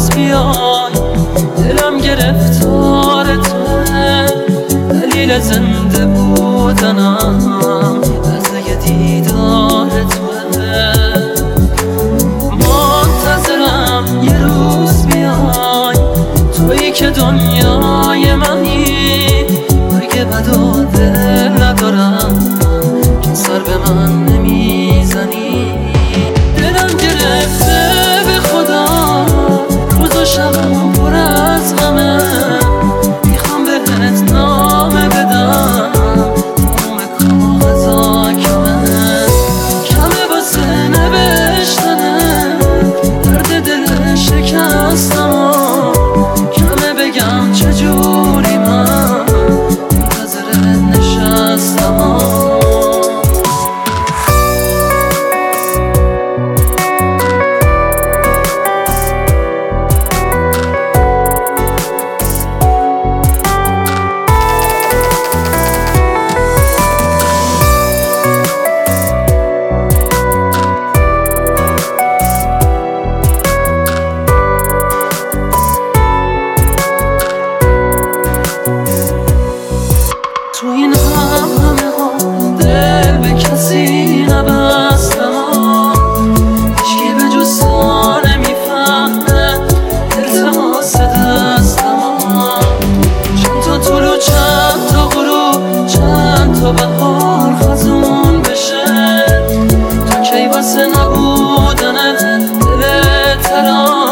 روز بیای دلم گرفتار توه، دلیل زنده بودنم لحظه دیدار توه. منتظرم یه روز بیای، تویی که دنیای منی، اگه بدا دل ندارم که سر به من نمیزنی. دلم گرفته به خدا، روز و شبم پر از غمه، میخوام بهت نامه بدم، نام کاغذا کمه واسه نوشتنه، درد دل شکستم کمه بگم چجوری من منتظرت نشستم. تو این همه ها دل به کسی نبستم، هیچکی به جز تو نمیفهمه التماس دستم. چند تا طلوع چند تا غروب چند تا بهار خزون بشه، تو کی واسه نبودنت دل ترام